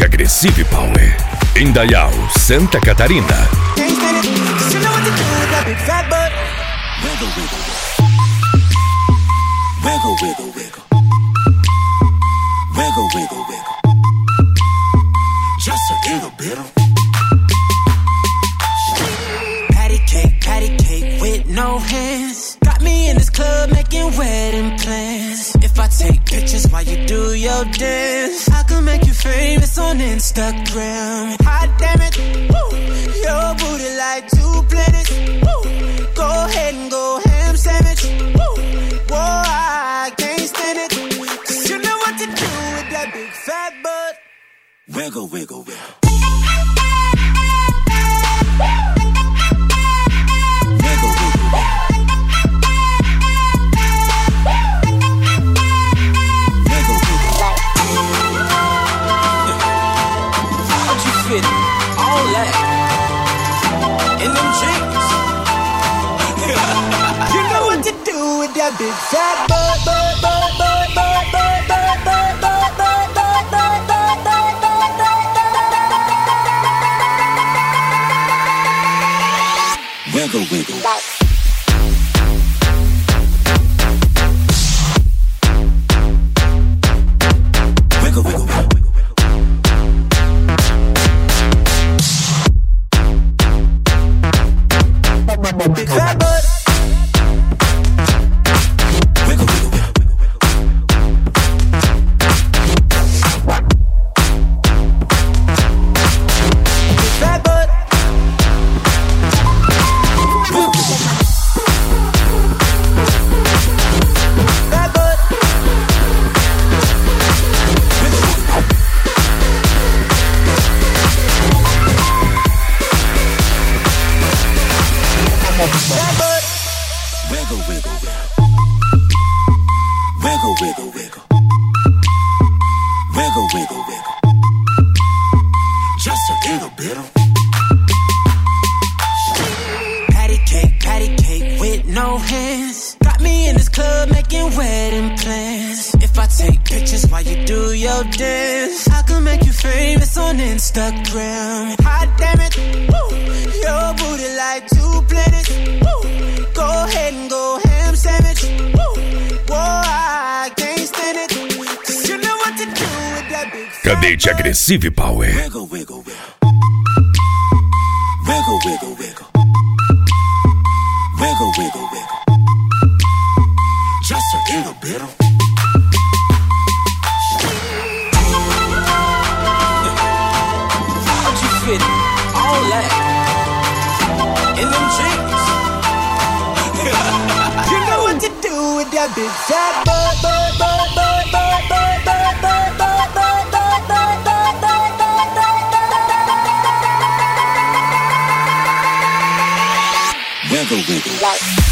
Cadete Aggressive Power. Indaial, Santa Catarina. Can't stand it, 'cause you know what to do with that big fat butt. Wiggle, wiggle, wiggle. Wiggle, wiggle, wiggle. Wiggle, wiggle, wiggle. Just a little bit of patty cake with no hands. Got me in this club making wedding plans. If I take pictures while you do your dance, I can make you famous on Instagram. Hot damn it, woo. Your booty like 2 planets. Woo. Go ahead and go ham sandwich. Woo. Whoa, I can't stand it, 'cause you know what to do with that big fat butt. Wiggle, wiggle, wiggle. All that in them jeans. You know what to do with that big fat butt, butt, butt, butt, butt, butt, butt, butt, butt, butt, butt, butt, butt, butt. Wiggle, wiggle. Wiggle, wiggle, wiggle. Big fat butt. Wiggle, wiggle, wiggle. Big fat butt. Wiggle, wiggle, wiggle. Fat butt. Wiggle, wiggle, wiggle. Fat butt. Wiggle, wiggle, wiggle. Wiggle, wiggle, wiggle. Wiggle, wiggle, wiggle. Just a little bit of patty cake with no hands. Got me in this club making wedding plans. If I take pictures while you do your dance, I can make you famous on Instagram. Hot damn it, woo. Your booty like 2 planets. Woo. Go ahead and go ham sandwich. Woo. Whoa, I can't stand it, 'cause you know what to do with that big fat Cadete Aggressive Power. Wiggle, wiggle, wiggle. Wiggle, wiggle, wiggle. Wiggle, wiggle, wiggle. Just a little bit of how'd you fit all that in them jeans? You know what to do with that big fat butt, butt, butt, butt, butt, butt, butt, butt, butt, butt, butt, butt, butt, butt, butt, butt. Wiggle, wiggle.